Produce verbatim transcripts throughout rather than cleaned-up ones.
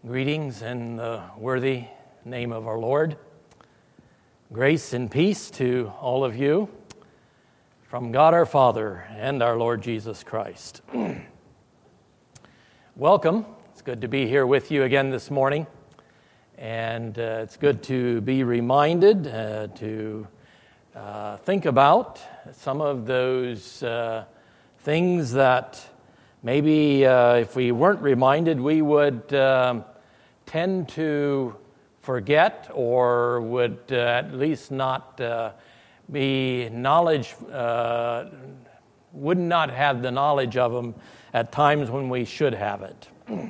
Greetings in the worthy name of our Lord. Grace and peace to all of you from God our Father and our Lord Jesus Christ. Welcome. It's good to be here with you again this morning. And uh, it's good to be reminded uh, to uh, think about some of those uh, things that maybe uh, if we weren't reminded, we would um, tend to forget or would uh, at least not uh, be knowledge, uh, would not have the knowledge of them at times when we should have it.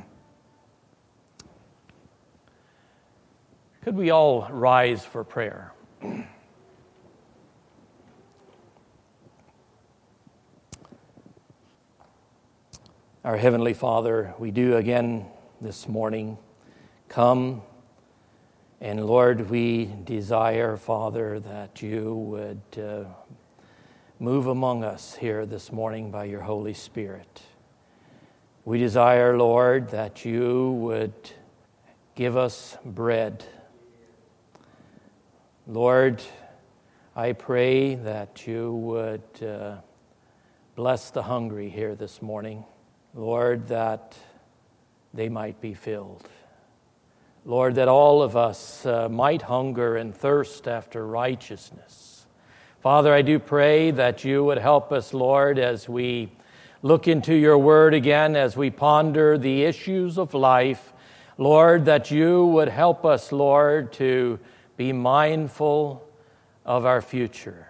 Could we all rise for prayer? Our Heavenly Father, we do again this morning come, and Lord, we desire, Father, that you would uh, move among us here this morning by your Holy Spirit. We desire, Lord, that you would give us bread. Lord, I pray that you would uh, bless the hungry here this morning. Lord, that they might be filled. Lord, that all of us uh, might hunger and thirst after righteousness. Father, I do pray that you would help us, Lord, as we look into your word again, as we ponder the issues of life. Lord, that you would help us, Lord, to be mindful of our future.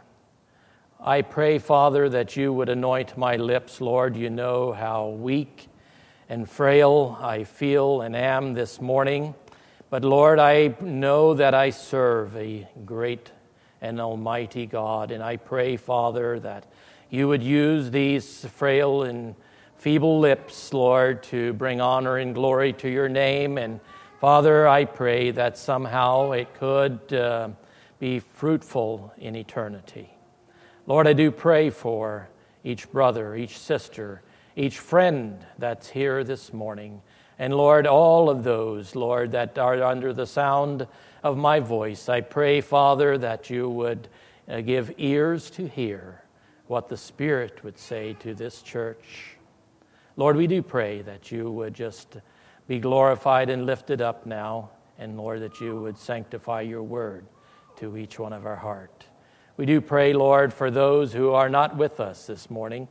I pray, Father, that you would anoint my lips. Lord, you know how weak and frail I feel and am this morning. But Lord, I know that I serve a great and almighty God. And I pray, Father, that you would use these frail and feeble lips, Lord, to bring honor and glory to your name. And Father, I pray that somehow it could uh, be fruitful in eternity. Lord, I do pray for each brother, each sister, each friend that's here this morning. And Lord, all of those, Lord, that are under the sound of my voice, I pray, Father, that you would uh, give ears to hear what the Spirit would say to this church. Lord, we do pray that you would just be glorified and lifted up now, and Lord, that you would sanctify your word to each one of our heart. We do pray, Lord, for those who are not with us this morning.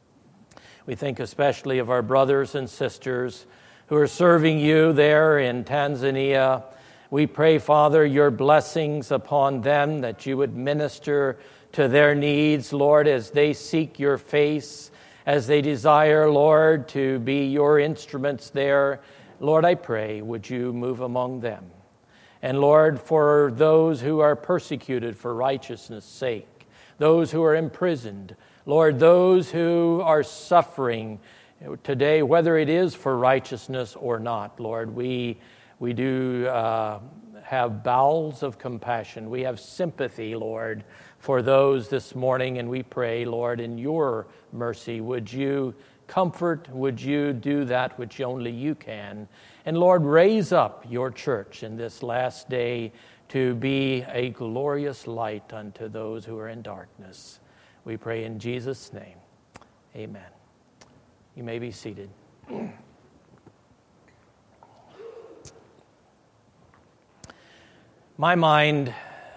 We think especially of our brothers and sisters who are serving you there in Tanzania. We pray, Father, your blessings upon them, that you would minister to their needs, Lord, as they seek your face, as they desire, Lord, to be your instruments there. Lord, I pray, would you move among them? And Lord, for those who are persecuted for righteousness' sake, those who are imprisoned, Lord, those who are suffering today, whether it is for righteousness or not, Lord, we we do uh, have bowels of compassion. We have sympathy, Lord, for those this morning, and we pray, Lord, in your mercy, would you comfort, would you do that which only you can, and Lord, raise up your church in this last day to be a glorious light unto those who are in darkness. We pray in Jesus' name. Amen. You may be seated. My mind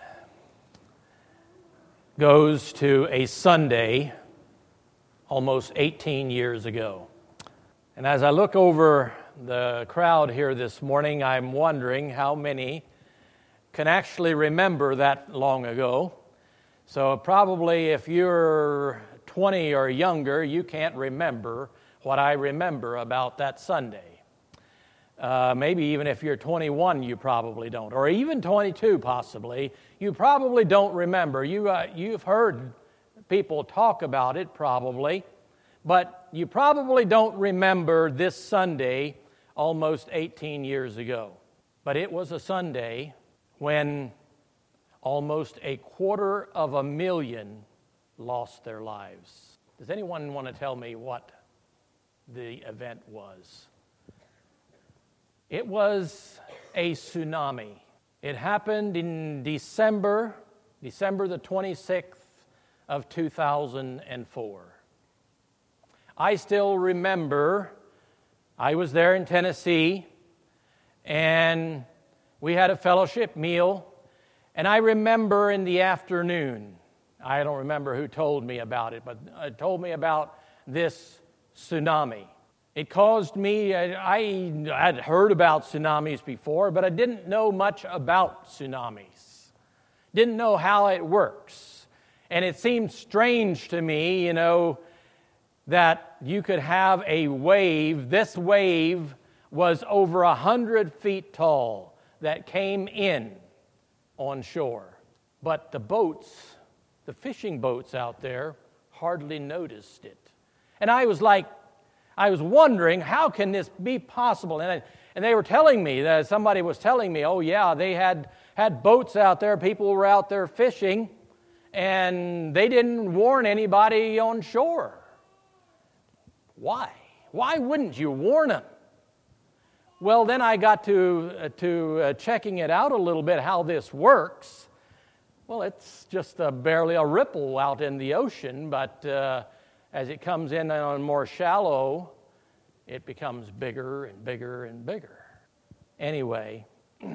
goes to a Sunday almost eighteen years ago. And as I look over the crowd here this morning, I'm wondering how many can actually remember that long ago. So probably if you're twenty or younger, you can't remember what I remember about that Sunday. Uh, maybe even if you're twenty-one, you probably don't. Or even twenty-two, possibly. You probably don't remember. You, uh, you've heard people talk about it, probably. But you probably don't remember this Sunday almost eighteen years ago. But it was a Sunday when almost a quarter of a million lost their lives. Does anyone want to tell me what the event was? It was a tsunami. It happened in December, December the twenty-sixth of two thousand four. I still remember I was there in Tennessee, and we had a fellowship meal, and I remember in the afternoon, I don't remember who told me about it, but it told me about this tsunami. It caused me, I, I had heard about tsunamis before, but I didn't know much about tsunamis. Didn't know how it works. And it seemed strange to me, you know, that you could have a wave. This wave was over a hundred feet tall that came in on shore. But the boats, the fishing boats out there, hardly noticed it. And I was like, I was wondering, how can this be possible? And, I, and they were telling me, that somebody was telling me, oh yeah, they had, had boats out there, people were out there fishing, and they didn't warn anybody on shore. Why? Why wouldn't you warn them? Well, then I got to, uh, to uh, checking it out a little bit, how this works. Well, it's just uh, barely a ripple out in the ocean, but uh, as it comes in on more shallow, it becomes bigger and bigger and bigger. Anyway,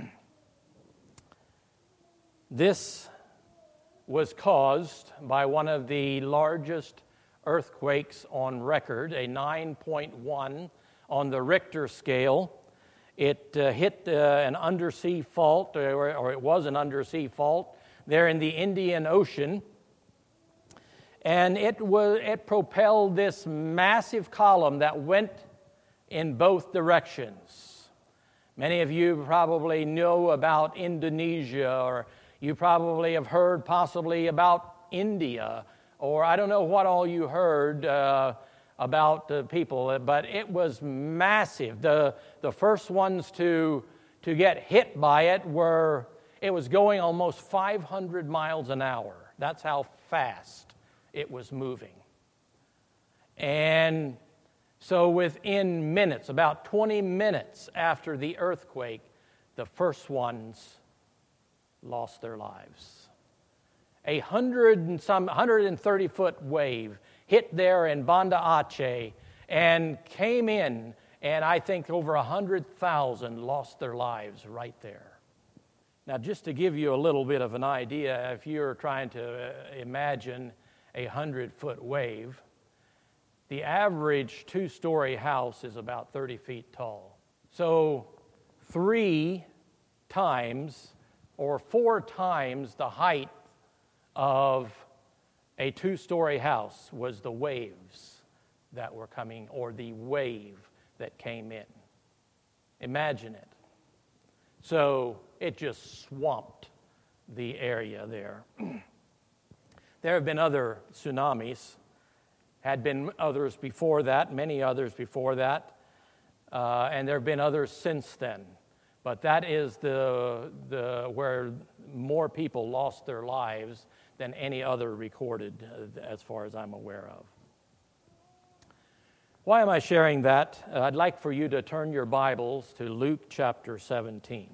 this was caused by one of the largest earthquakes on record, a nine point one on the Richter scale. It uh, hit uh, an undersea fault, or, or it was an undersea fault, there in the Indian Ocean. And it was it propelled this massive column that went in both directions. Many of you probably know about Indonesia, or you probably have heard possibly about India, or I don't know what all you heard uh, about the people, but it was massive. The the first ones to to get hit by it were, it was going almost five hundred miles an hour. That's how fast it was moving. And so within minutes, about twenty minutes after the earthquake, the first ones lost their lives. A hundred and some one hundred thirty foot wave hit there in Banda Aceh and came in, and I think over one hundred thousand lost their lives right there. Now, just to give you a little bit of an idea, if you're trying to imagine a hundred foot wave, the average two-story house is about thirty feet tall. So three times or four times the height of a two-story house was the waves that were coming, or the wave that came in. Imagine it. So it just swamped the area there. There have been other tsunamis, had been others before that, many others before that, uh, and there have been others since then. But that is the the where more people lost their lives than any other recorded, uh, as far as I'm aware of. Why am I sharing that? Uh, I'd like for you to turn your Bibles to Luke chapter seventeen.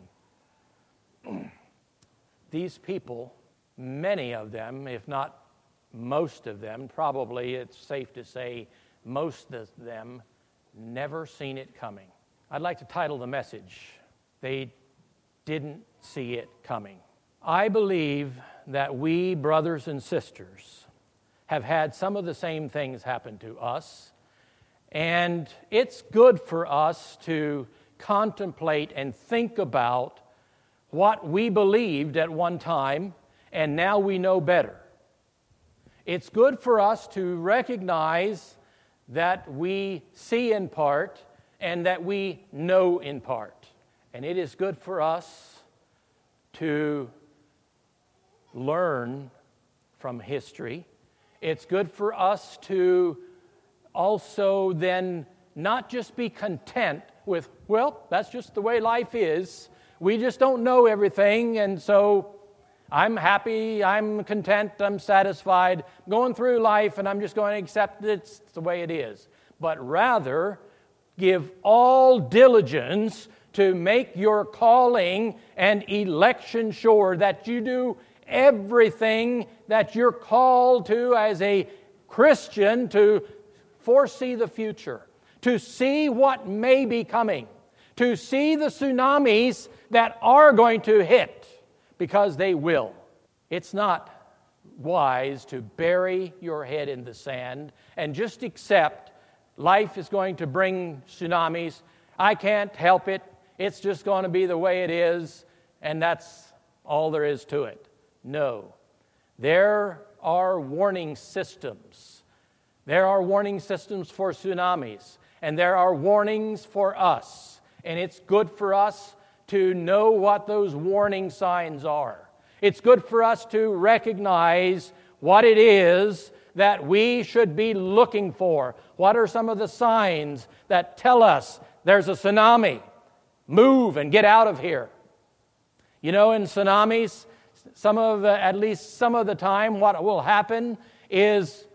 These people, many of them, if not most of them, probably it's safe to say most of them, never seen it coming. I'd like to title the message, They Didn't See It Coming. I believe that we, brothers and sisters, have had some of the same things happen to us, and it's good for us to contemplate and think about what we believed at one time, and now we know better. It's good for us to recognize that we see in part and that we know in part. And it is good for us to learn from history. It's good for us to also then not just be content with, well, that's just the way life is. We just don't know everything, and so I'm happy, I'm content, I'm satisfied, going through life, and I'm just going to accept it's the way it is. But rather, give all diligence to make your calling and election sure, that you do everything that you're called to as a Christian to foresee the future, to see what may be coming, to see the tsunamis that are going to hit, because they will. It's not wise to bury your head in the sand and just accept life is going to bring tsunamis. I can't help it. It's just going to be the way it is, and that's all there is to it. No. There are warning systems. There are warning systems for tsunamis, and there are warnings for us. And it's good for us to know what those warning signs are. It's good for us to recognize what it is that we should be looking for. What are some of the signs that tell us there's a tsunami? Move and get out of here. You know, in tsunamis, some of the, at least some of the time, what will happen is,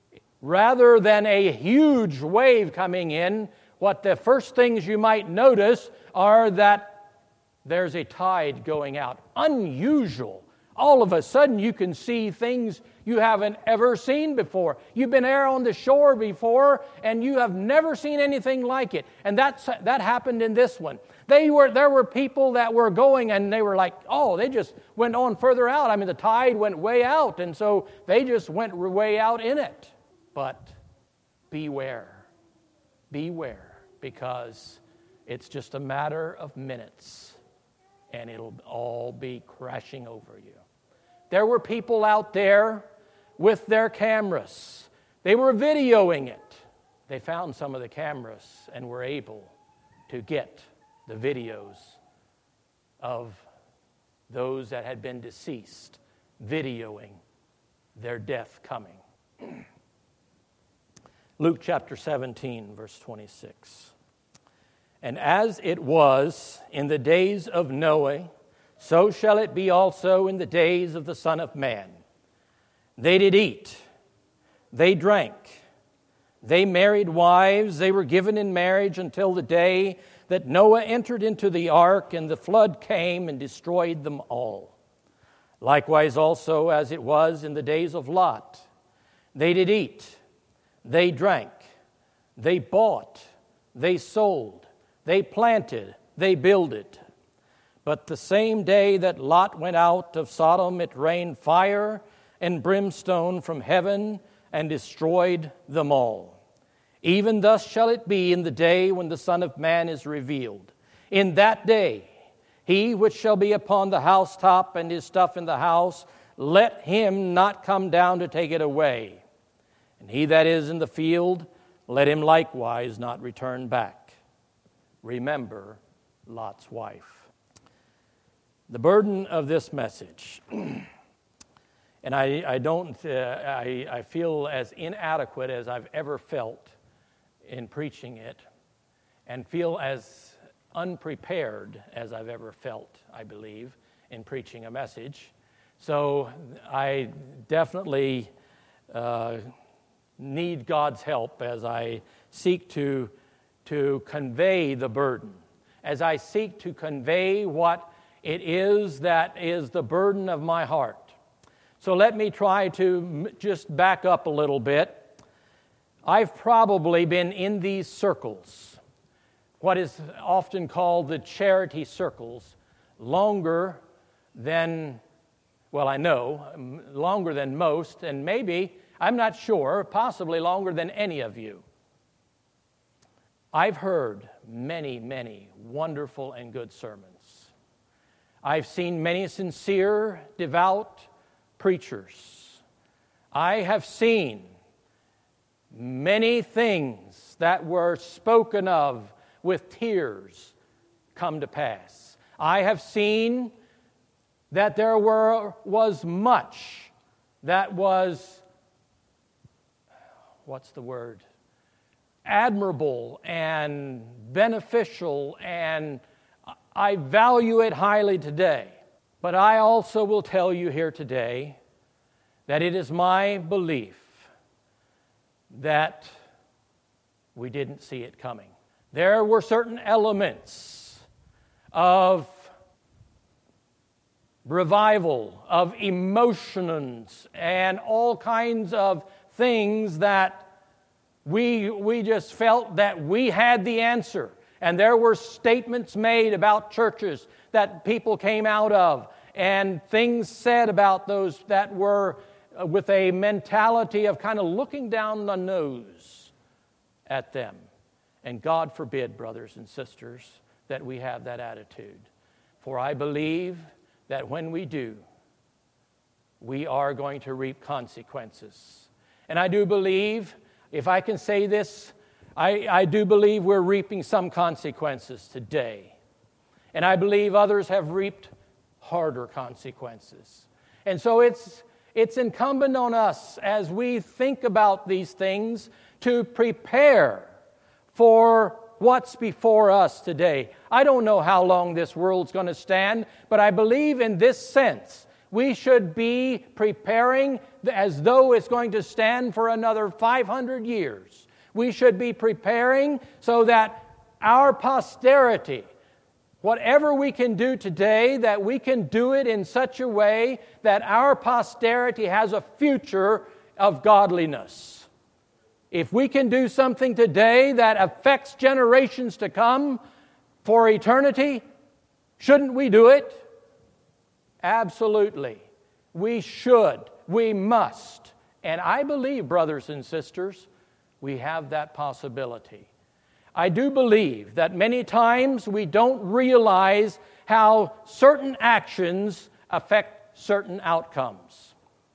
rather than a huge wave coming in, what the first things you might notice are that there's a tide going out. Unusual. All of a sudden you can see things you haven't ever seen before. You've been there on the shore before, and you have never seen anything like it. And that's, that happened in this one. They were There were people that were going, and they were like, oh, they just went on further out. I mean, the tide went way out, and so they just went way out in it. But beware. Beware, because it's just a matter of minutes, and it'll all be crashing over you. There were people out there with their cameras. They were videoing it. They found some of the cameras and were able to get the videos of those that had been deceased, videoing their death coming. Luke chapter seventeen, verse twenty-six. And as it was in the days of Noah, so shall it be also in the days of the Son of Man. They did eat, they drank, they married wives, they were given in marriage until the day that Noah entered into the ark, and the flood came and destroyed them all. Likewise also as it was in the days of Lot. They did eat, they drank, they bought, they sold, they planted, they builded. But the same day that Lot went out of Sodom, it rained fire and brimstone from heaven and destroyed them all. Even thus shall it be in the day when the Son of Man is revealed. In that day, he which shall be upon the housetop and his stuff in the house, let him not come down to take it away. And he that is in the field, let him likewise not return back. Remember Lot's wife. The burden of this message, and I, I don't, uh, I, I feel as inadequate as I've ever felt in preaching it, and feel as unprepared as I've ever felt, I believe, in preaching a message. So I definitely uh, need God's help as I seek to, to convey the burden, as I seek to convey what it is that is the burden of my heart. So let me try to just back up a little bit. I've probably been in these circles, what is often called the charity circles, longer than, well, I know, longer than most, and maybe, I'm not sure, possibly longer than any of you. I've heard many, many wonderful and good sermons. I've seen many sincere, devout preachers. I have seen many things that were spoken of with tears come to pass. I have seen that there were was much that was, what's the word, admirable and beneficial, and I value it highly today. But I also will tell you here today that it is my belief that we didn't see it coming. There were certain elements of revival, of emotions, and all kinds of things that we, we just felt that we had the answer. And there were statements made about churches that people came out of, and things said about those that were with a mentality of kind of looking down the nose at them. And God forbid, brothers and sisters, that we have that attitude. For I believe that when we do, we are going to reap consequences. And I do believe, if I can say this, I, I do believe we're reaping some consequences today. And I believe others have reaped harder consequences. And so it's it's incumbent on us as we think about these things to prepare for what's before us today. I don't know how long this world's going to stand, but I believe in this sense we should be preparing as though it's going to stand for another five hundred years. We should be preparing so that our posterity, whatever we can do today, that we can do it in such a way that our posterity has a future of godliness. If we can do something today that affects generations to come for eternity, shouldn't we do it? Absolutely. We should. We must. And I believe, brothers and sisters, we have that possibility. I do believe that many times we don't realize how certain actions affect certain outcomes.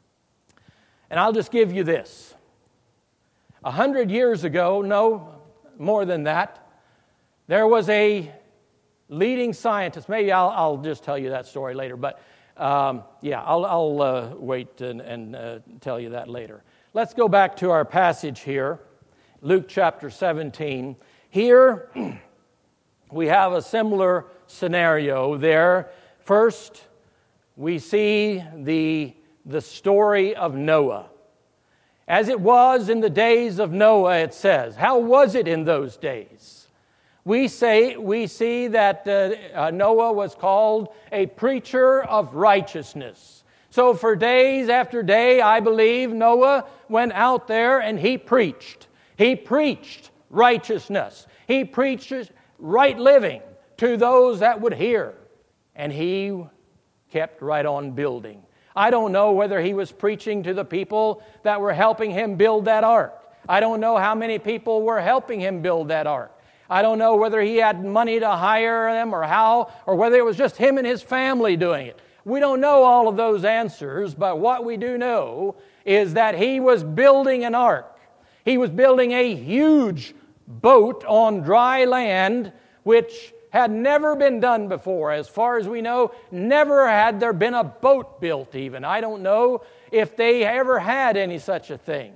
And I'll just give you this. A hundred years ago, no, more than that, there was a leading scientist. Maybe I'll, I'll just tell you that story later, but um, yeah, I'll, I'll uh, wait and, and uh, tell you that later. Let's go back to our passage here, Luke chapter seventeen. Here, we have a similar scenario there. First, we see the, the story of Noah. As it was in the days of Noah, it says. How was it in those days? We say we see that uh, uh, Noah was called a preacher of righteousness. So for days after day, I believe Noah went out there and he preached. He preached righteousness. He preaches right living to those that would hear. And he kept right on building. I don't know whether he was preaching to the people that were helping him build that ark. I don't know how many people were helping him build that ark. I don't know whether he had money to hire them or how, or whether it was just him and his family doing it. We don't know all of those answers, but what we do know is that he was building an ark. He was building a huge boat on dry land, which had never been done before. As far as we know, never had there been a boat built even. I don't know if they ever had any such a thing.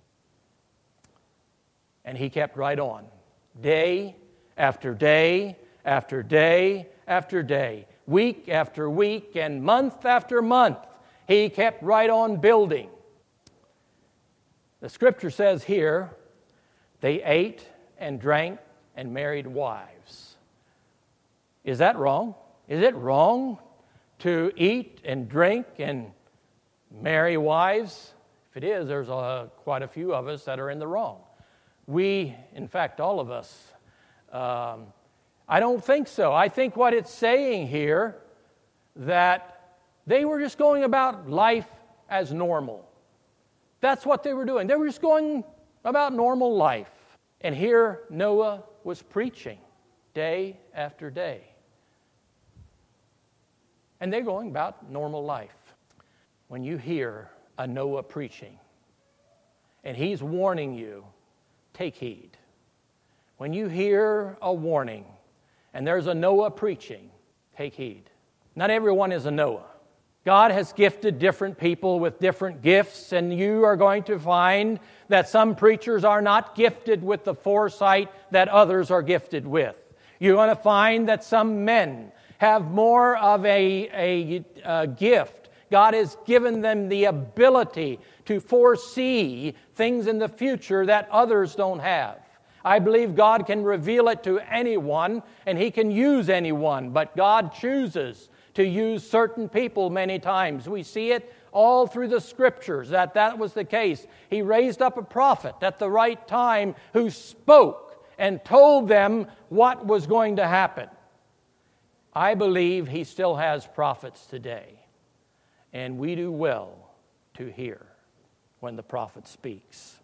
And he kept right on. Day after day after day after day. Week after week and month after month. He kept right on building. The scripture says here, they ate and drank and married wives. Is that wrong? Is it wrong to eat and drink and marry wives? If it is, there's a, quite a few of us that are in the wrong. We, in fact, all of us, um, I don't think so. I think what it's saying here, that they were just going about life as normal. That's what they were doing. They were just going about normal life. And here Noah was preaching day after day. And they're going about normal life. When you hear a Noah preaching, and he's warning you, take heed. When you hear a warning, and there's a Noah preaching, take heed. Not everyone is a Noah. God has gifted different people with different gifts, and you are going to find that some preachers are not gifted with the foresight that others are gifted with. You're going to find that some men have more of a, a, a gift. God has given them the ability to foresee things in the future that others don't have. I believe God can reveal it to anyone, and He can use anyone, but God chooses to use certain people many times. We see it all through the Scriptures that that was the case. He raised up a prophet at the right time who spoke and told them what was going to happen. I believe He still has prophets today, and we do well to hear when the prophet speaks.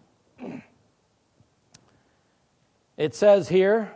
It says here,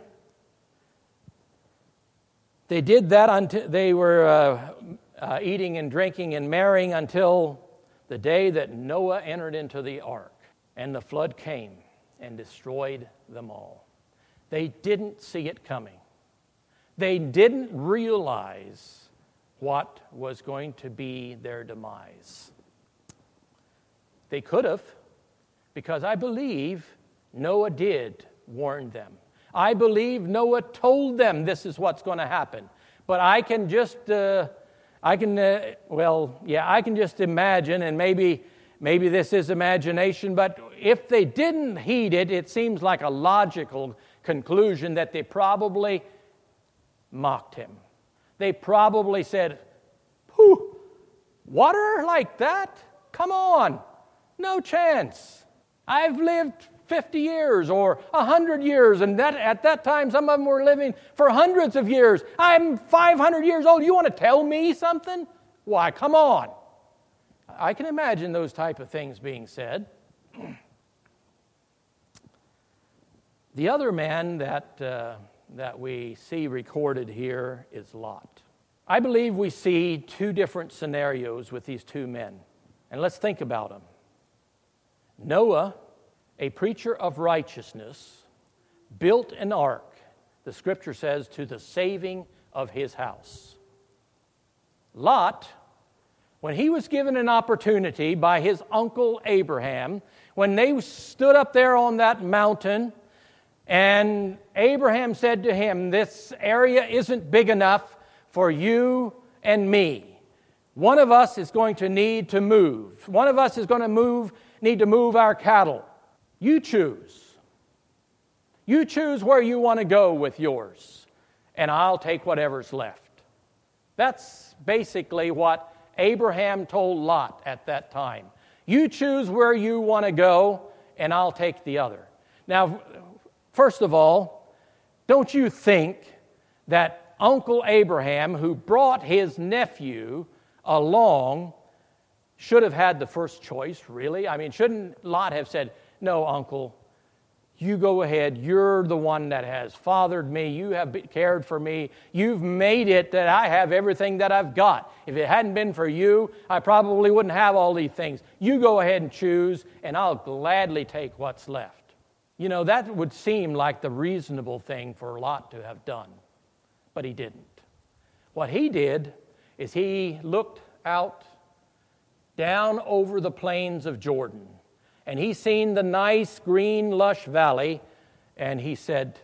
they did that until they were uh, uh, eating and drinking and marrying until the day that Noah entered into the ark, and the flood came and destroyed them all. They didn't see it coming. They didn't realize what was going to be their demise. They could have, because I believe Noah did warn them. I believe Noah told them this is what's going to happen. But I can just, uh, I can, uh, well, yeah, I can just imagine, and maybe, maybe this is imagination, but if they didn't heed it, it seems like a logical conclusion that they probably mocked him. They probably said, "Whew, water like that? Come on, no chance. I've lived fifty years or one hundred years, and that at that time some of them were living for hundreds of years. I'm five hundred years old. You want to tell me something? Why, come on." I can imagine those type of things being said. The other man that uh, that we see recorded here is Lot. I believe we see two different scenarios with these two men. And let's think about them. Noah, a preacher of righteousness, built an ark, the Scripture says, to the saving of his house. Lot, when he was given an opportunity by his uncle Abraham, when they stood up there on that mountain, and Abraham said to him, "This area isn't big enough for you and me. One of us is going to need to move. One of us is going to move, need to move our cattle. You choose. You choose where you want to go with yours, and I'll take whatever's left." That's basically what Abraham told Lot at that time. You choose where you want to go, and I'll take the other. Now, first of all, don't you think that Uncle Abraham, who brought his nephew along, should have had the first choice, really? I mean, shouldn't Lot have said, "No, Uncle, you go ahead. You're the one that has fathered me. You have cared for me. You've made it that I have everything that I've got. If it hadn't been for you, I probably wouldn't have all these things. You go ahead and choose, and I'll gladly take what's left." You know, that would seem like the reasonable thing for Lot to have done, but he didn't. What he did is he looked out down over the plains of Jordan, and he seen the nice green lush valley, and he said,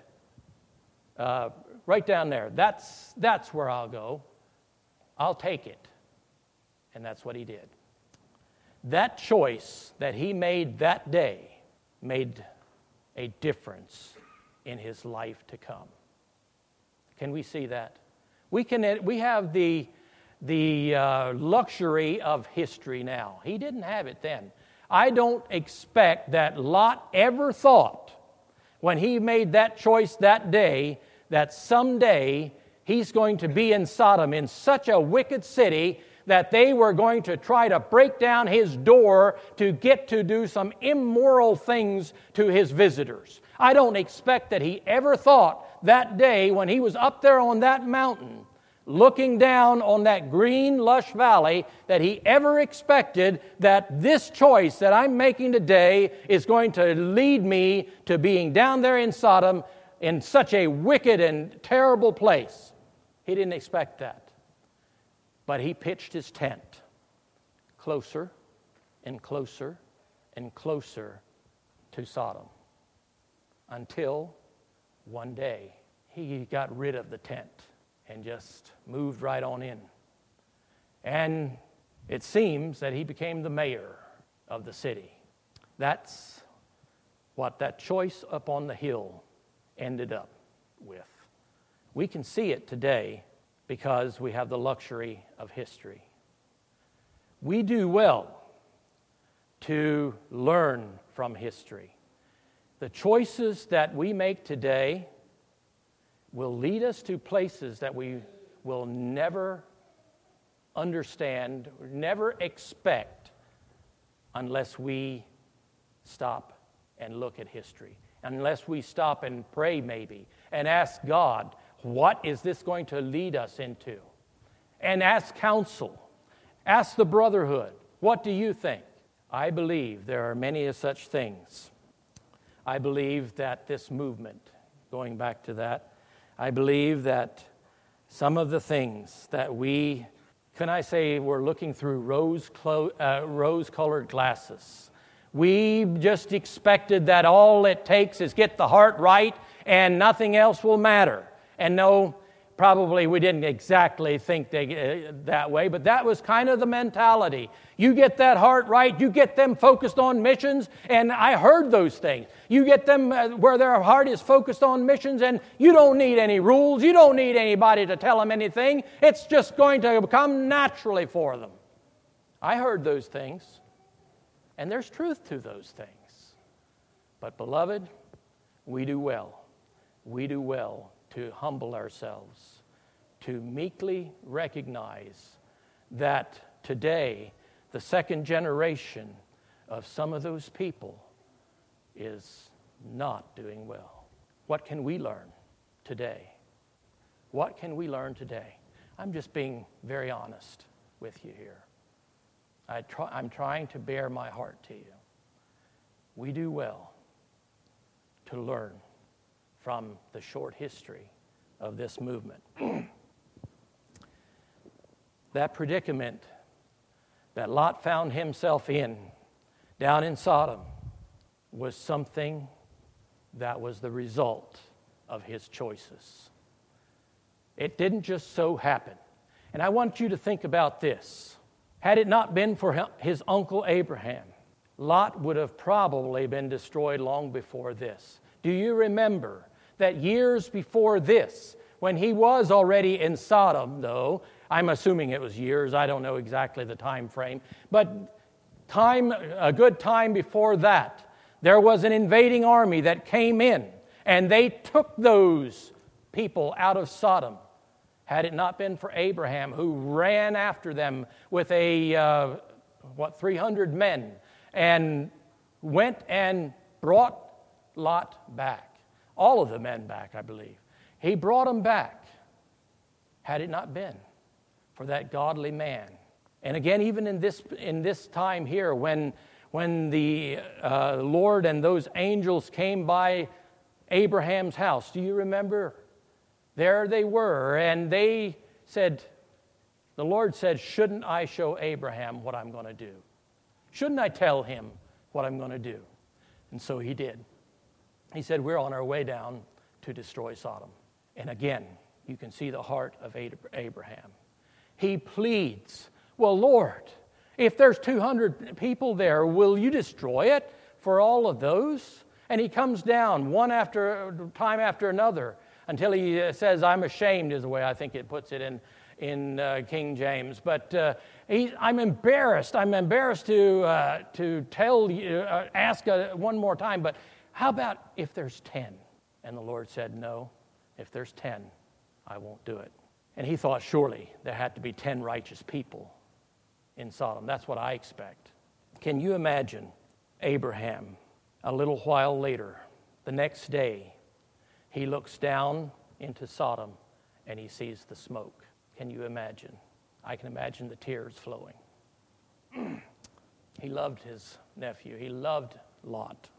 uh, right down there, that's, that's where I'll go. I'll take it. And that's what he did. That choice that he made that day made a difference in his life to come. Can we see that? We can. We have the, the uh, luxury of history now. He didn't have it then. I don't expect that Lot ever thought when he made that choice that day that someday he's going to be in Sodom, in such a wicked city, that they were going to try to break down his door to get to do some immoral things to his visitors. I don't expect that he ever thought that day when he was up there on that mountain, looking down on that green, lush valley, that he ever expected that this choice that I'm making today is going to lead me to being down there in Sodom in such a wicked and terrible place. He didn't expect that. But he pitched his tent closer and closer and closer to Sodom until one day he got rid of the tent and just moved right on in. And it seems that he became the mayor of the city. That's what that choice up on the hill ended up with. We can see it today because we have the luxury of history. We do well to learn from history. The choices that we make today will lead us to places that we will never understand, never expect, unless we stop and look at history. Unless we stop and pray maybe, and ask God, what is this going to lead us into? And ask counsel. Ask the brotherhood, what do you think? I believe there are many of such things. I believe that this movement, going back to that, I believe that some of the things that we, can I say, we're looking through rose clo- uh, rose-colored glasses. We just expected that all it takes is get the heart right and nothing else will matter. And no, probably we didn't exactly think they, uh, that way, but that was kind of the mentality. You get that heart right, you get them focused on missions, and I heard those things. You get them uh, where their heart is focused on missions, and you don't need any rules, you don't need anybody to tell them anything. It's just going to come naturally for them. I heard those things, and there's truth to those things. But beloved, we do well. We do well to humble ourselves, to meekly recognize that today the second generation of some of those people is not doing well. What can we learn today? What can we learn today? I'm just being very honest with you here. I try, I'm trying to bear my heart to you. We do well to learn from the short history of this movement. That predicament that Lot found himself in down in Sodom was something that was the result of his choices. It didn't just so happen. And I want you to think about this. Had it not been for his uncle Abraham, Lot would have probably been destroyed long before this. Do you remember that years before this, when he was already in Sodom, though, I'm assuming it was years, I don't know exactly the time frame, but time, a good time before that, there was an invading army that came in, and they took those people out of Sodom. Had it not been for Abraham, who ran after them with a, uh, what, three hundred men, and went and brought Lot back. All of the men back, I believe. He brought them back. Had it not been for that godly man. And again, even in this in this time here, when, when the uh, Lord and those angels came by Abraham's house, do you remember? There they were, and they said, the Lord said, shouldn't I show Abraham what I'm going to do? Shouldn't I tell him what I'm going to do? And so he did. He said, we're on our way down to destroy Sodom. And again, you can see the heart of Abraham. He pleads, well, Lord, if there's two hundred people there, will you destroy it for all of those? And he comes down one after time after another until he says, I'm ashamed, is the way I think it puts it in, in uh, King James. But uh, he, I'm embarrassed. I'm embarrassed to, uh, to tell you, uh, ask uh, one more time, but how about if there's ten? And the Lord said, no, if there's ten, I won't do it. And he thought, surely there had to be ten righteous people in Sodom. That's what I expect. Can you imagine Abraham, a little while later, the next day, he looks down into Sodom and he sees the smoke. Can you imagine? I can imagine the tears flowing. He loved his nephew. He loved Lot.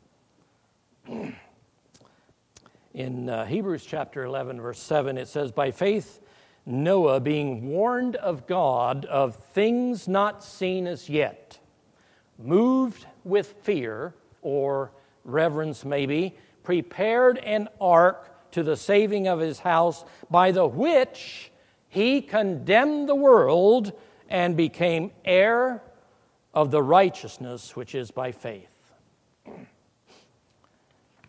In uh, Hebrews chapter eleven, verse seven, it says, by faith Noah, being warned of God of things not seen as yet, moved with fear, or reverence maybe, prepared an ark to the saving of his house, by the which he condemned the world and became heir of the righteousness which is by faith.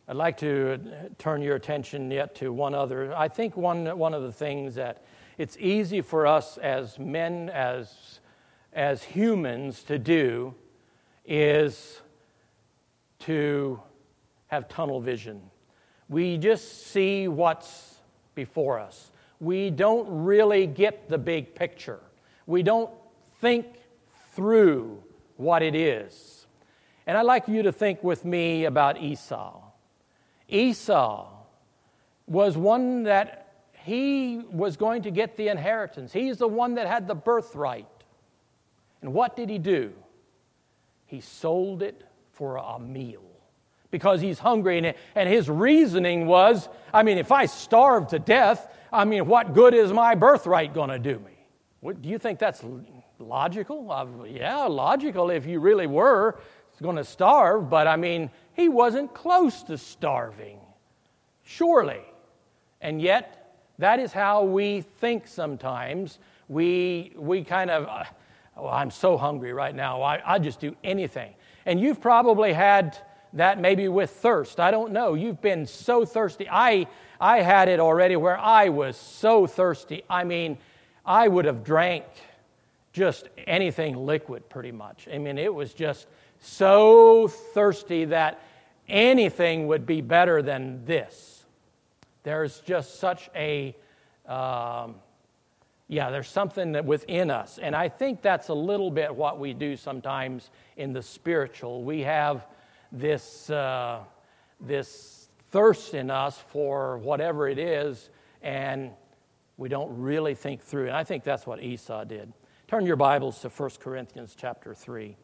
I'd like to turn your attention yet to one other. I think one one of the things that it's easy for us as men, as as humans to do is to have tunnel vision. We just see what's before us. We don't really get the big picture. We don't think through what it is. And I'd like you to think with me about Esau. Esau was one that he was going to get the inheritance. He's the one that had the birthright. And what did he do? He sold it for a meal because he's hungry. And, and his reasoning was, I mean, if I starve to death, I mean, what good is my birthright going to do me? What, do you think that's logical? Uh, yeah, logical if you really were going to starve. But, I mean, he wasn't close to starving, surely. And yet, that is how we think sometimes. We we kind of, uh, oh, I'm so hungry right now, I, I'll just do anything. And you've probably had that maybe with thirst. I don't know. You've been so thirsty. I I had it already where I was so thirsty. I mean, I would have drank just anything liquid pretty much. I mean, it was just so thirsty that anything would be better than this. There's just such a, um, yeah, there's something that within us. And I think that's a little bit what we do sometimes in the spiritual. We have this, uh, this thirst in us for whatever it is, and we don't really think through. And I think that's what Esau did. Turn your Bibles to First Corinthians chapter three.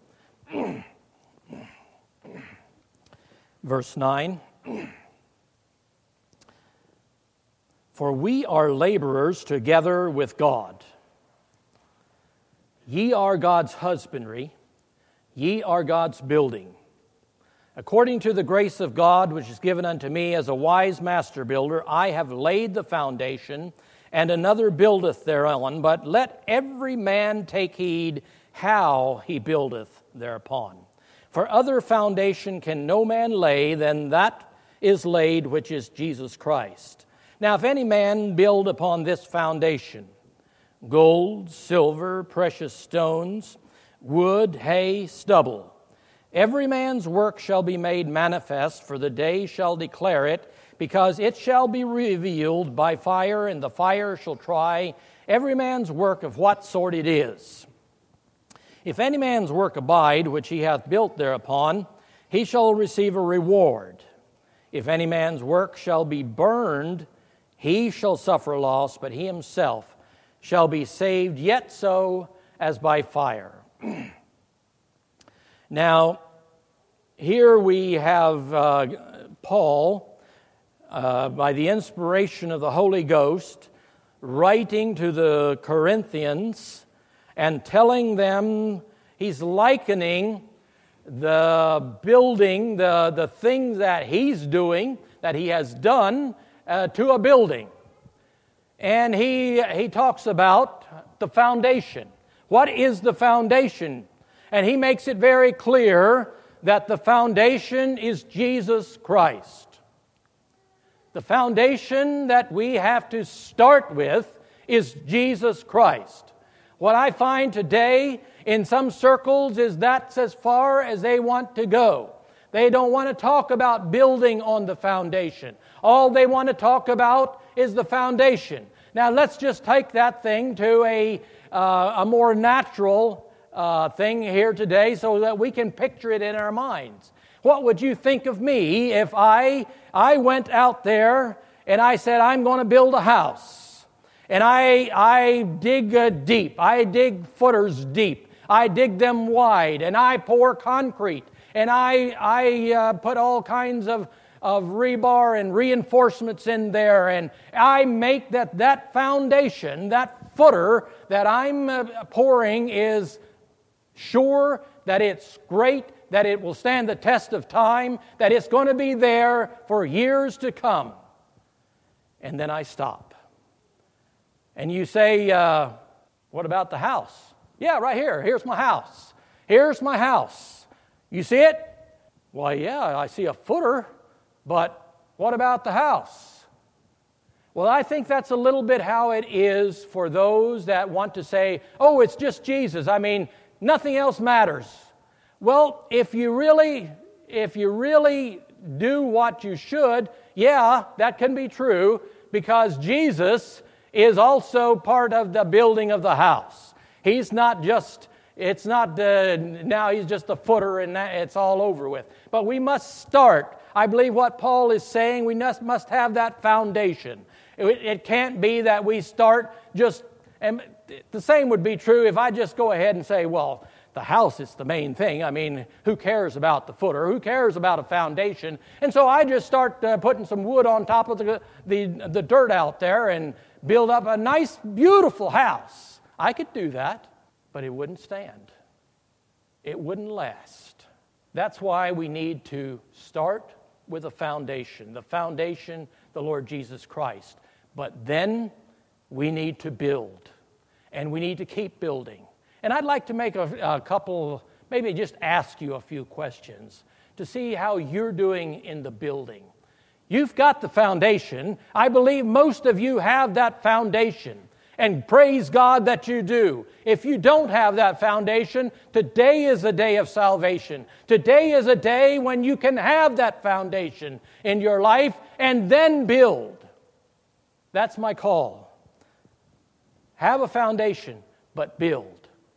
Verse nine. For we are laborers together with God. Ye are God's husbandry, ye are God's building. According to the grace of God which is given unto me as a wise master builder, I have laid the foundation, and another buildeth thereon. But let every man take heed how he buildeth thereupon. For other foundation can no man lay than that is laid, which is Jesus Christ. Now if any man build upon this foundation, gold, silver, precious stones, wood, hay, stubble, every man's work shall be made manifest, for the day shall declare it, because it shall be revealed by fire, and the fire shall try every man's work of what sort it is. If any man's work abide, which he hath built thereupon, he shall receive a reward. If any man's work shall be burned, he shall suffer loss, but he himself shall be saved, yet so as by fire. Now, here we have uh, Paul, uh, by the inspiration of the Holy Ghost, writing to the Corinthians and telling them, he's likening the building, the, the thing that he's doing, that he has done, uh, to a building. And he, he talks about the foundation. What is the foundation? And he makes it very clear that the foundation is Jesus Christ. The foundation that we have to start with is Jesus Christ. What I find today in some circles is that's as far as they want to go. They don't want to talk about building on the foundation. All they want to talk about is the foundation. Now let's just take that thing to a, uh, a more natural uh, thing here today so that we can picture it in our minds. What would you think of me if I, I went out there and I said, I'm going to build a house? And I, I dig uh, deep. I dig footers deep. I dig them wide. And I pour concrete. And I, I uh, put all kinds of, of rebar and reinforcements in there. And I make that, that foundation, that footer that I'm uh, pouring is sure, that it's great, that it will stand the test of time, that it's going to be there for years to come. And then I stop. And you say, uh, what about the house? Yeah, right here. Here's my house. Here's my house. You see it? Well, yeah, I see a footer. But what about the house? Well, I think that's a little bit how it is for those that want to say, oh, it's just Jesus. I mean, nothing else matters. Well, if you really, if you really do what you should, yeah, that can be true, because Jesus is also part of the building of the house. He's not just, it's not, uh, now he's just a footer and that, it's all over with. But we must start. I believe what Paul is saying, we must, must have that foundation. It, it can't be that we start just, and the same would be true if I just go ahead and say, well, the house is the main thing. I mean, who cares about the footer? Who cares about a foundation? And so I just start uh, putting some wood on top of the, the the dirt out there and build up a nice, beautiful house. I could do that, but it wouldn't stand. It wouldn't last. That's why we need to start with a foundation. The foundation, the Lord Jesus Christ. But then we need to build. And we need to keep building. And I'd like to make a, a couple, maybe just ask you a few questions to see how you're doing in the building. You've got the foundation. I believe most of you have that foundation. And praise God that you do. If you don't have that foundation, today is a day of salvation. Today is a day when you can have that foundation in your life and then build. That's my call. Have a foundation, but build.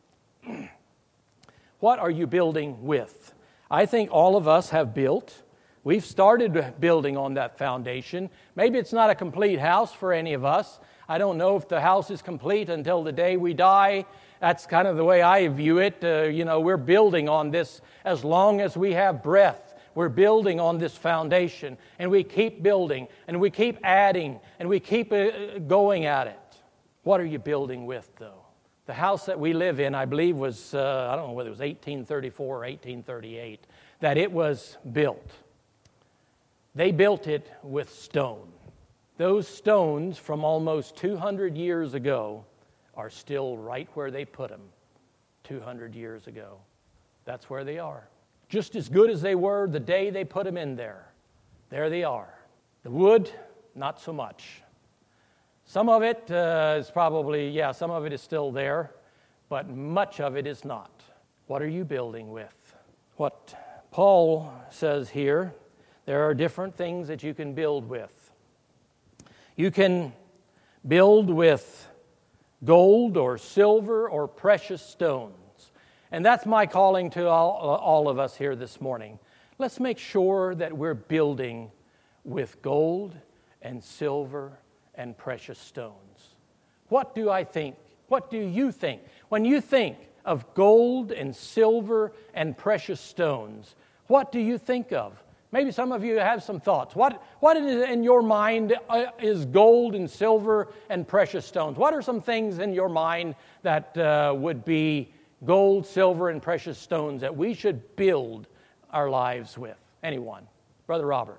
What are you building with? I think all of us have built. We've started building on that foundation. Maybe it's not a complete house for any of us. I don't know if the house is complete until the day we die. That's kind of the way I view it. Uh, you know, we're building on this as long as we have breath. We're building on this foundation, and we keep building, and we keep adding, and we keep uh, going at it. What are you building with, though? The house that we live in, I believe, was, uh, I don't know whether it was eighteen thirty-four or eighteen thirty-eight, that it was built. They built it with stone. Those stones from almost two hundred years ago are still right where they put them two hundred years ago. That's where they are. Just as good as they were the day they put them in there. There they are. The wood, not so much. Some of it uh, is probably, yeah, some of it is still there, but much of it is not. What are you building with? What Paul says here, there are different things that you can build with. You can build with gold or silver or precious stones. And that's my calling to all, all of us here this morning. Let's make sure that we're building with gold and silver and precious stones. What do I think? What do you think? When you think of gold and silver and precious stones, what do you think of? Maybe some of you have some thoughts. What, what is in your mind uh, is gold and silver and precious stones? What are some things in your mind that uh, would be gold, silver, and precious stones that we should build our lives with? Anyone? Brother Robert.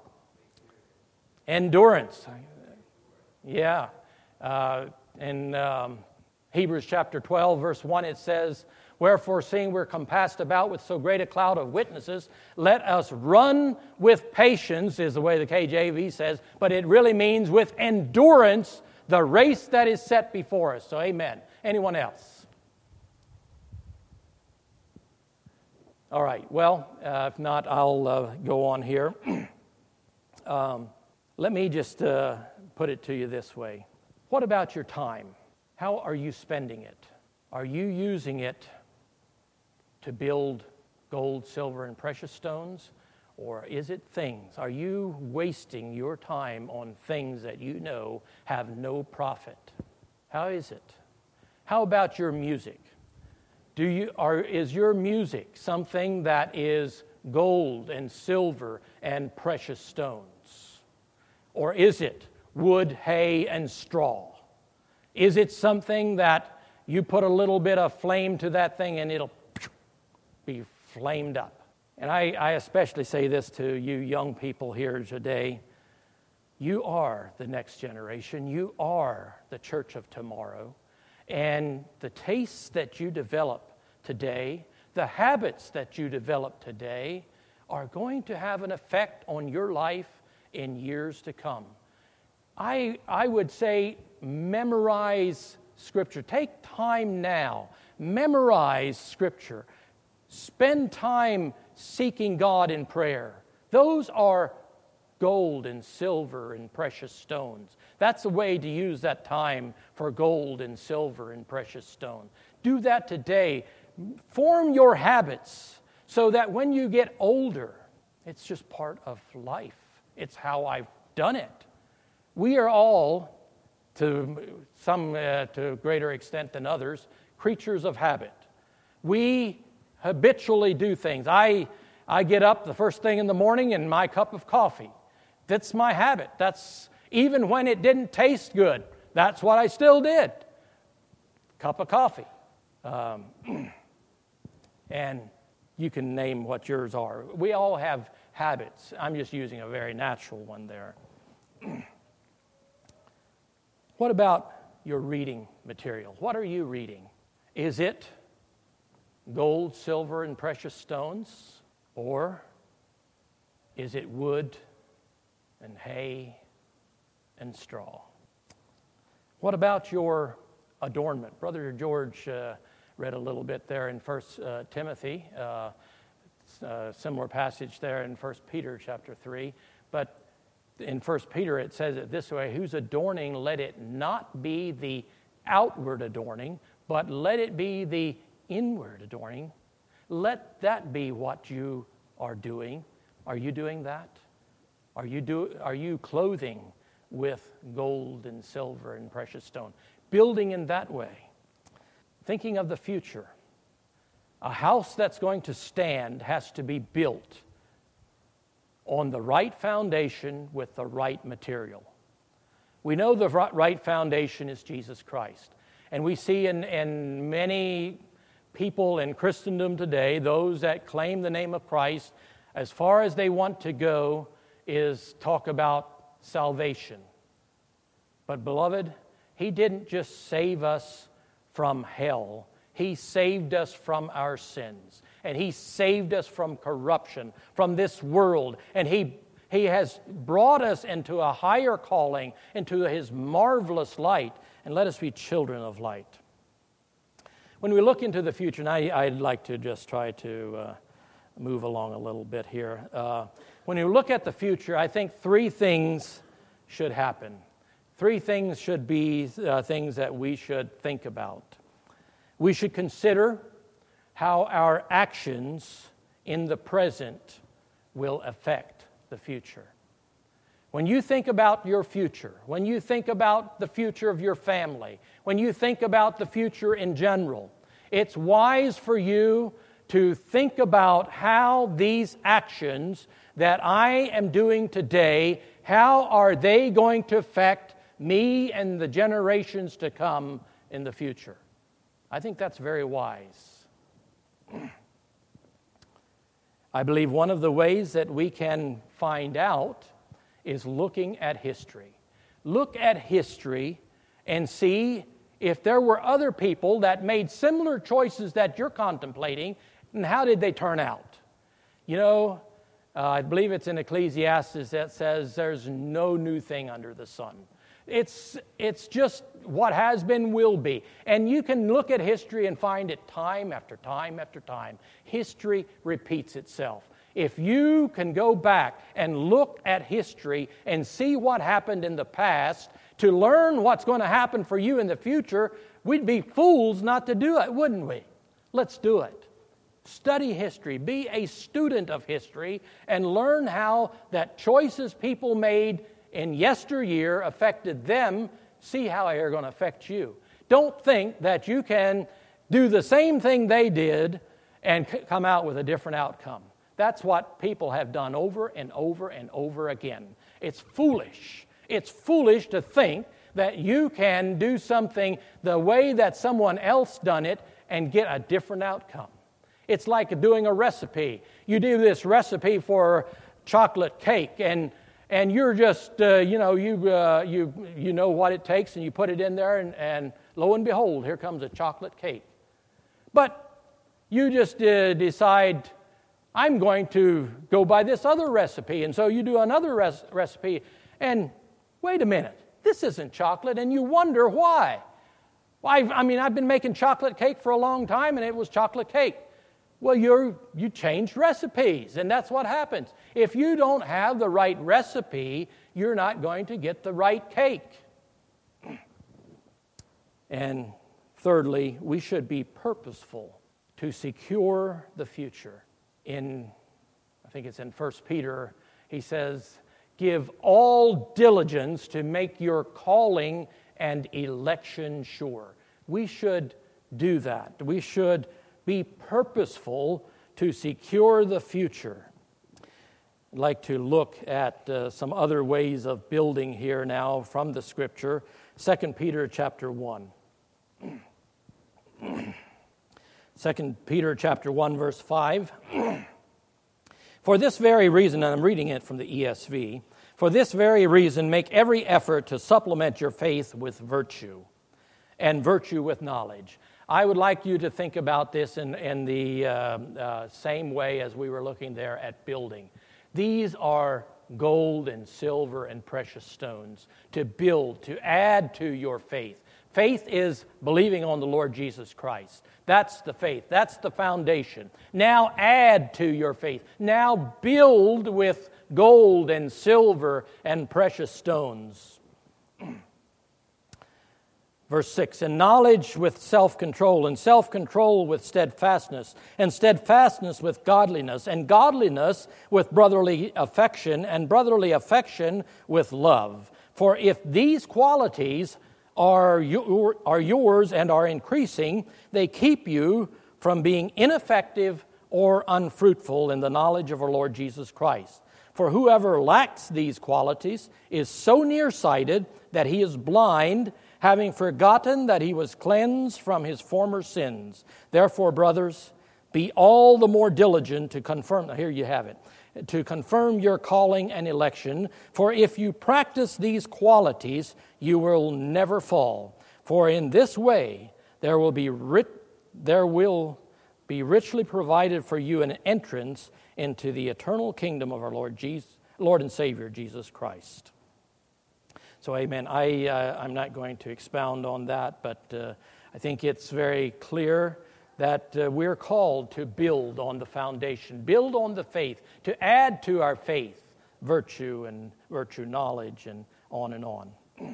Endurance. Yeah. Uh, in um, Hebrews chapter twelve, verse one, it says, "Wherefore, seeing we're compassed about with so great a cloud of witnesses, let us run with patience," is the way the K J V says, but it really means with endurance the race that is set before us. So amen. Anyone else? All right. Well, uh, if not, I'll uh, go on here. um, let me just uh, put it to you this way. What about your time? How are you spending it? Are you using it to build gold, silver, and precious stones? Or is it things? Are you wasting your time on things that you know have no profit? How is it? How about your music? Do you, or is your music something that is gold and silver and precious stones? Or is it wood, hay, and straw? Is it something that you put a little bit of flame to that thing and it'll be flamed up? And I, I especially say this to you young people here today. You are the next generation. You are the church of tomorrow. And the tastes that you develop today, the habits that you develop today, are going to have an effect on your life in years to come. I, I would say memorize Scripture. Take time now. Memorize Scripture. Spend time seeking God in prayer. Those are gold and silver and precious stones. That's the way to use that time for gold and silver and precious stone. Do that today. Form your habits so that when you get older, it's just part of life. It's how I've done it. We are all, to some uh, to a greater extent than others, creatures of habit. We habitually do things. I I get up the first thing in the morning and my cup of coffee. That's my habit. That's even when it didn't taste good. That's what I still did. Cup of coffee. Um, and you can name what yours are. We all have habits. I'm just using a very natural one there. What about your reading material? What are you reading? Is it gold, silver, and precious stones? Or is it wood and hay and straw? What about your adornment? Brother George uh, read a little bit there in First uh, Timothy, uh, a similar passage there in First Peter chapter three. But in First Peter it says it this way, whose adorning let it not be the outward adorning, but let it be the inward adorning. Let that be what you are doing. Are you doing that? Are you do? Are you clothing with gold and silver and precious stone? Building in that way. Thinking of the future. A house that's going to stand has to be built on the right foundation with the right material. We know the right foundation is Jesus Christ. And we see in, in many people in Christendom today, those that claim the name of Christ, as far as they want to go is talk about salvation. But beloved, He didn't just save us from hell. He saved us from our sins. And He saved us from corruption, from this world. And He, he has brought us into a higher calling, into His marvelous light. And let us be children of light. When we look into the future, and I, I'd like to just try to uh, move along a little bit here. Uh, when you look at the future, I think three things should happen. Three things should be uh, things that we should think about. We should consider how our actions in the present will affect the future. When you think about your future, when you think about the future of your family, when you think about the future in general, it's wise for you to think about how these actions that I am doing today, how are they going to affect me and the generations to come in the future. I think that's very wise. I believe one of the ways that we can find out is looking at history. Look at history and see if there were other people that made similar choices that you're contemplating, and how did they turn out? You know, uh, I believe it's in Ecclesiastes that says there's no new thing under the sun. It's, it's just what has been will be. And you can look at history and find it time after time after time. History repeats itself. If you can go back and look at history and see what happened in the past to learn what's going to happen for you in the future, we'd be fools not to do it, wouldn't we? Let's do it. Study history. Be a student of history and learn how that choices people made in yesteryear affected them. See how they are going to affect you. Don't think that you can do the same thing they did and c- come out with a different outcome. That's what people have done over and over and over again. It's foolish. It's foolish to think that you can do something the way that someone else done it and get a different outcome. It's like doing a recipe. You do this recipe for chocolate cake, and and you're just uh, you know you uh, you you know what it takes, and you put it in there, and, and lo and behold, here comes a chocolate cake. But you just uh, decide, I'm going to go by this other recipe. And so you do another res- recipe. And wait a minute, this isn't chocolate. And you wonder why. Why? I mean, I've been making chocolate cake for a long time, and it was chocolate cake. Well, you're, you changed recipes, and that's what happens. If you don't have the right recipe, you're not going to get the right cake. And thirdly, we should be purposeful to secure the future. In, I think it's in First Peter, he says, give all diligence to make your calling and election sure. We should do that. We should be purposeful to secure the future. I'd like to look at uh, some other ways of building here now from the Scripture. Second Peter chapter one. Second Peter chapter one, verse five. For this very reason, and I'm reading it from the E S V, for this very reason, make every effort to supplement your faith with virtue, and virtue with knowledge. I would like you to think about this in, in the uh, uh, same way as we were looking there at building. These are gold and silver and precious stones to build, to add to your faith. Faith is believing on the Lord Jesus Christ. That's the faith. That's the foundation. Now add to your faith. Now build with gold and silver and precious stones. Verse six, and knowledge with self-control, and self-control with steadfastness, and steadfastness with godliness, and godliness with brotherly affection, and brotherly affection with love. For if these qualities are, your, are yours and are increasing, they keep you from being ineffective or unfruitful in the knowledge of our Lord Jesus Christ. For whoever lacks these qualities is so nearsighted that he is blind, having forgotten that he was cleansed from his former sins. Therefore, brothers, be all the more diligent to confirm, here you have it, to confirm your calling and election. For if you practice these qualities, you will never fall. For in this way, there will be ri- there will be richly provided for you an entrance into the eternal kingdom of our Lord Jesus, Lord and Savior, Jesus Christ. So, amen. I, uh, I'm not going to expound on that, but uh, I think it's very clear that uh, we're called to build on the foundation, build on the faith, to add to our faith virtue and virtue knowledge and on and on.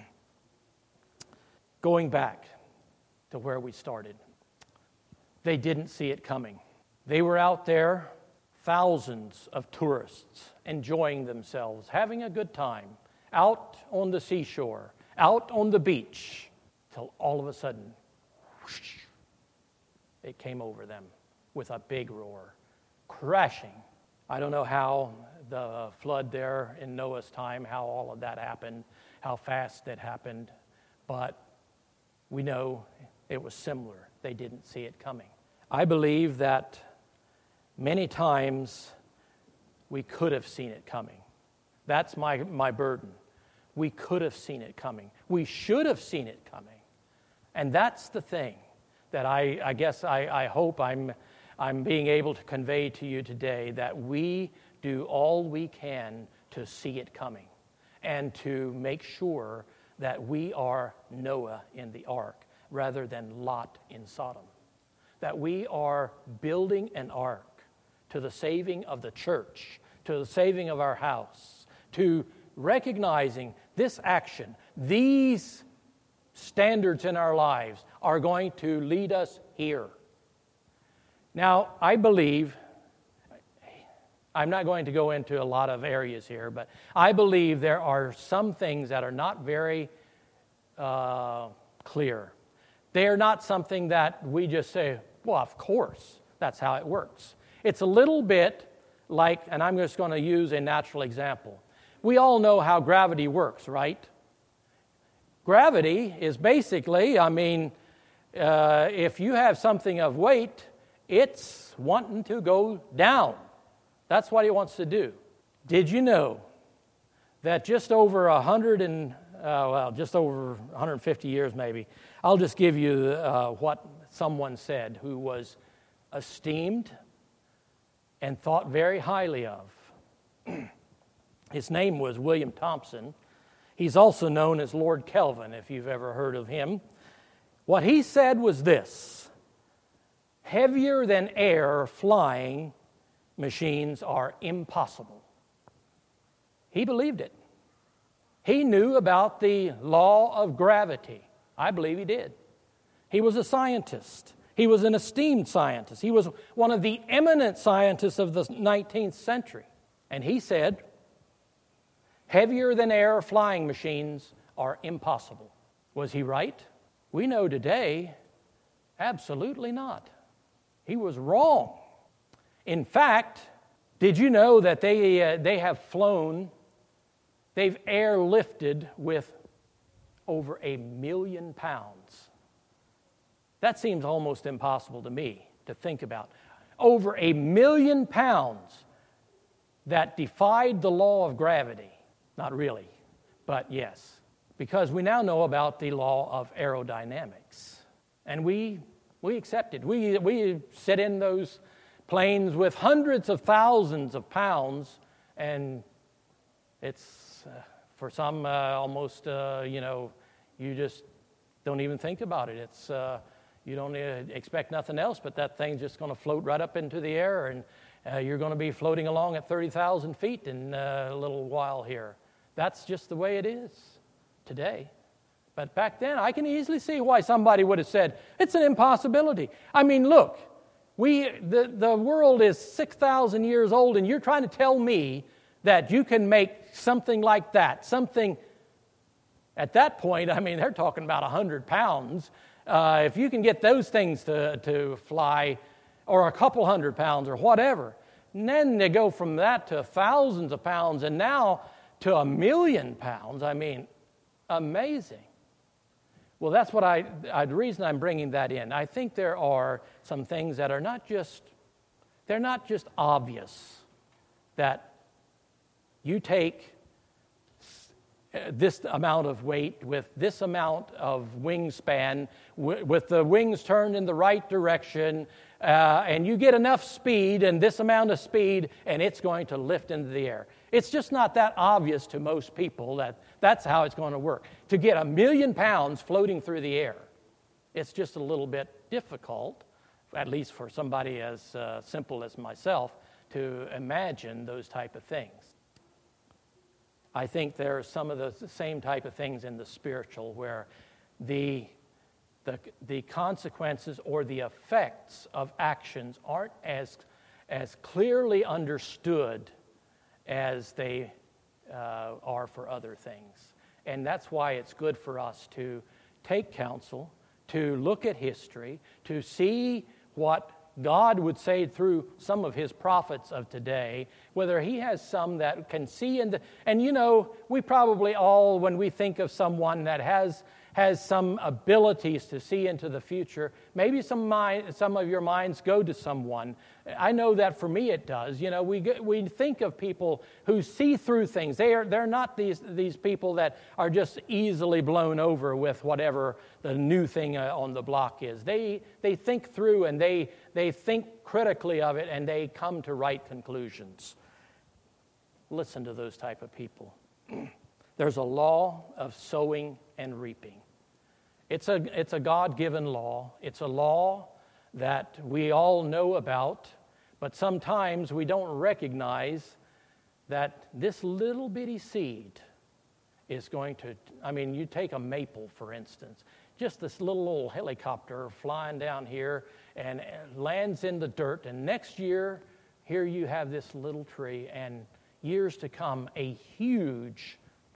Going back to where we started, they didn't see it coming. They were out there, thousands of tourists enjoying themselves, having a good time, out on the seashore, out on the beach, till all of a sudden, whoosh, it came over them with a big roar, crashing. I don't know how the flood there in Noah's time, how all of that happened, how fast it happened, but we know it was similar. They didn't see it coming. I believe that many times we could have seen it coming. That's my, my burden. We could have seen it coming. We should have seen it coming. And that's the thing that I, I guess I, I hope I'm, I'm being able to convey to you today, that we do all we can to see it coming and to make sure that we are Noah in the ark rather than Lot in Sodom. That we are building an ark to the saving of the church, to the saving of our house, to recognizing this action, these standards in our lives are going to lead us here. Now, I believe, I'm not going to go into a lot of areas here, but I believe there are some things that are not very uh, clear. They are not something that we just say, well, of course, that's how it works. It's a little bit like, and I'm just going to use a natural example. We all know how gravity works, right? Gravity is basically, I mean, uh, if you have something of weight, it's wanting to go down. That's what it wants to do. Did you know that just over a hundred and, uh, well, just over one hundred fifty years maybe, I'll just give you uh, what someone said who was esteemed and thought very highly of. His name was William Thompson. He's also known as Lord Kelvin, if you've ever heard of him. What he said was this: heavier than air flying machines are impossible. He believed it. He knew about the law of gravity. I believe he did. He was a scientist. He was an esteemed scientist. He was one of the eminent scientists of the nineteenth century. And he said, heavier than air flying machines are impossible. Was he right? We know today, absolutely not. He was wrong. In fact, did you know that they uh, they have flown, they've airlifted with over a million pounds? That seems almost impossible to me to think about. Over a million pounds that defied the law of gravity. Not really, but yes. Because we now know about the law of aerodynamics. And we we accept it. We, we sit in those planes with hundreds of thousands of pounds, and it's, uh, for some, uh, almost, uh, you know, you just don't even think about it. It's uh, you don't expect nothing else, but that thing's just going to float right up into the air, and uh, you're going to be floating along at thirty thousand feet in uh, a little while here. That's just the way it is today. But back then, I can easily see why somebody would have said, it's an impossibility. I mean, look, we the, the world is six thousand years old, and you're trying to tell me that you can make something like that, something, at that point, I mean, they're talking about one hundred pounds. Uh, if you can get those things to, to fly, or a couple hundred pounds or whatever, and then they go from that to thousands of pounds, and now to a million pounds. I mean, amazing. Well, that's what I, I, the reason I'm bringing that in. I think there are some things that are not just, they're not just obvious, that you take this amount of weight with this amount of wingspan, w- with the wings turned in the right direction, uh, and you get enough speed and this amount of speed, and it's going to lift into the air. It's just not that obvious to most people that that's how it's going to work. To get a million pounds floating through the air, it's just a little bit difficult, at least for somebody as uh, simple as myself, to imagine those type of things. I think there are some of the same type of things in the spiritual where the, the, the consequences or the effects of actions aren't as, as clearly understood as they uh, are for other things. And that's why it's good for us to take counsel, to look at history, to see what God would say through some of his prophets of today, whether he has some that can see in the, and you know, we probably all, when we think of someone that has has some abilities to see into the future, maybe some mind, some of your minds go to someone. I know that for me it does. You know, we we think of people who see through things. They are they're not these these people that are just easily blown over with whatever the new thing on the block is. They they think through and they they think critically of it and they come to right conclusions. Listen to those type of people. There's a law of sowing and reaping. It's a, it's a God-given law. It's a law that we all know about, but sometimes we don't recognize that this little bitty seed is going to, I mean, you take a maple, for instance, just this little old helicopter flying down here and lands in the dirt, and next year, here you have this little tree, and years to come, a huge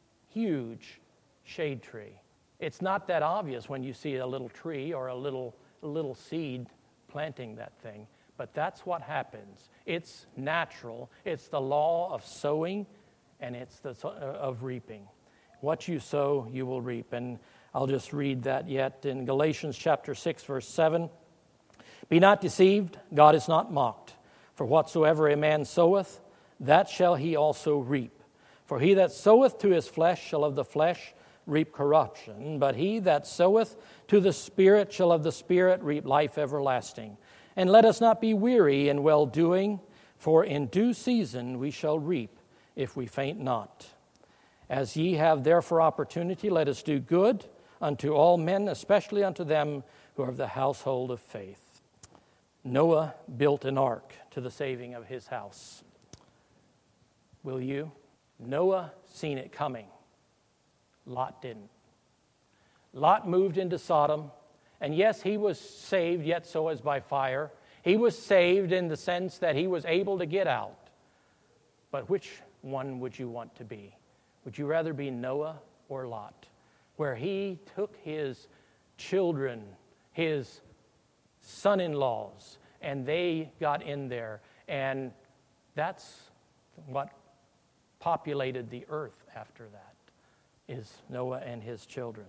huge shade tree. It's not that obvious when you see a little tree or a little a little seed planting that thing, but that's what happens. It's natural. It's the law of sowing, and it's the of reaping. What you sow, you will reap. And I'll just read that yet in Galatians chapter six, verse seven. Be not deceived, God is not mocked. For whatsoever a man soweth, that shall he also reap. For he that soweth to his flesh shall of the flesh reap corruption, but he that soweth to the Spirit shall of the Spirit reap life everlasting. And let us not be weary in well-doing, For in due season we shall reap if we faint not. As ye have therefore opportunity, let us do good unto all men, especially unto them who are of the household of faith. Noah built an ark to the saving of his house. Will you? Noah seen it coming. Lot didn't. Lot moved into Sodom, and yes, he was saved, yet so as by fire. He was saved in the sense that he was able to get out. But which one would you want to be? Would you rather be Noah or Lot, where he took his children, his son-in-laws, and they got in there, and that's what populated the earth after that, is Noah and his children.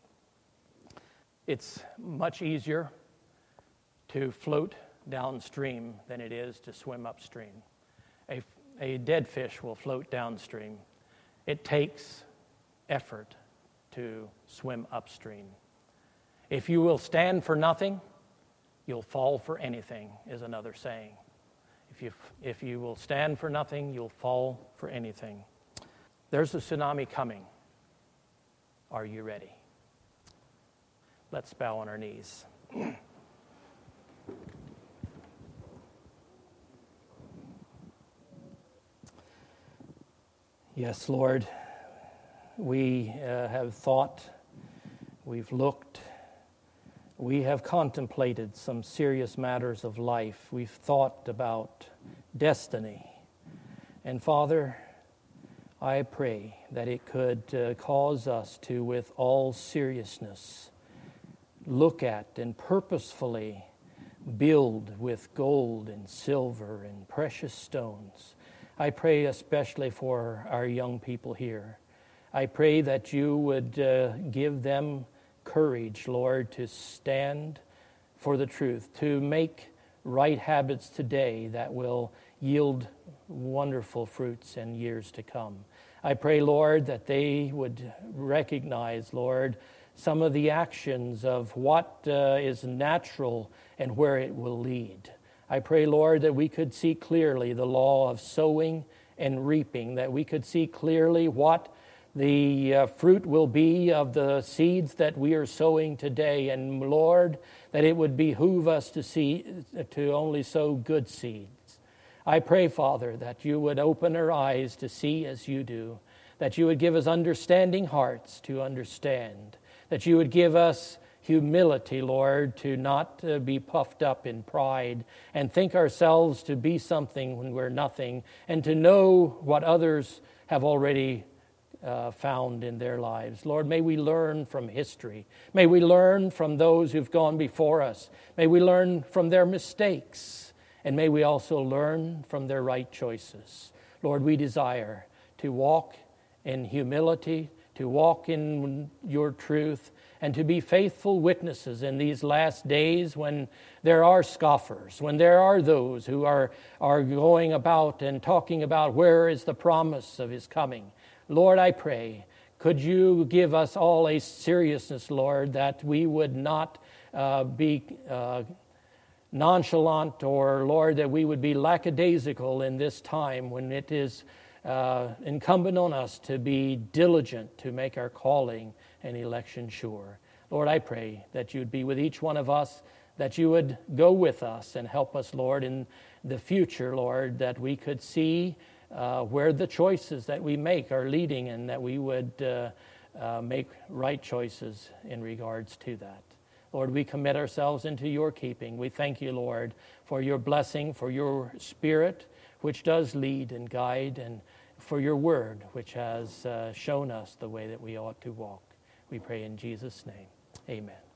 It's much easier to float downstream than it is to swim upstream. A, a dead fish will float downstream. It takes effort to swim upstream. If you will stand for nothing, you'll fall for anything, is another saying. If you, if you will stand for nothing, you'll fall for anything. There's a tsunami coming. Are you ready? Let's bow on our knees. Yes, Lord, we uh, have thought, we've looked, we have contemplated some serious matters of life. We've thought about destiny. And Father, I pray that it could uh, cause us to, with all seriousness, look at and purposefully build with gold and silver and precious stones. I pray especially for our young people here. I pray that you would uh, give them courage, Lord, to stand for the truth, to make right habits today that will yield wonderful fruits in years to come. I pray, Lord, that they would recognize, Lord, some of the actions of what uh, is natural and where it will lead. I pray, Lord, that we could see clearly the law of sowing and reaping, that we could see clearly what the uh, fruit will be of the seeds that we are sowing today. And Lord, that it would behoove us to see, to only sow good seeds. I pray, Father, that you would open our eyes to see as you do, that you would give us understanding hearts to understand, that you would give us humility, Lord, to not uh, be puffed up in pride and think ourselves to be something when we're nothing, and to know what others have already uh, found in their lives. Lord, may we learn from history. May we learn from those who've gone before us. May we learn from their mistakes, and may we also learn from their right choices. Lord, we desire to walk in humility, to walk in your truth, and to be faithful witnesses in these last days when there are scoffers, when there are those who are, are going about and talking about where is the promise of his coming. Lord, I pray, could you give us all a seriousness, Lord, that we would not uh, be uh, nonchalant, or, Lord, that we would be lackadaisical in this time when it is Uh, incumbent on us to be diligent to make our calling and election sure. Lord, I pray that you'd be with each one of us, that you would go with us and help us, Lord, in the future, Lord, that we could see uh, where the choices that we make are leading, and that we would uh, uh, make right choices in regards to that. Lord, we commit ourselves into your keeping. We thank you, Lord, for your blessing, for your Spirit, which does lead and guide, and for your word, which has uh, shown us the way that we ought to walk. We pray in Jesus' name. Amen.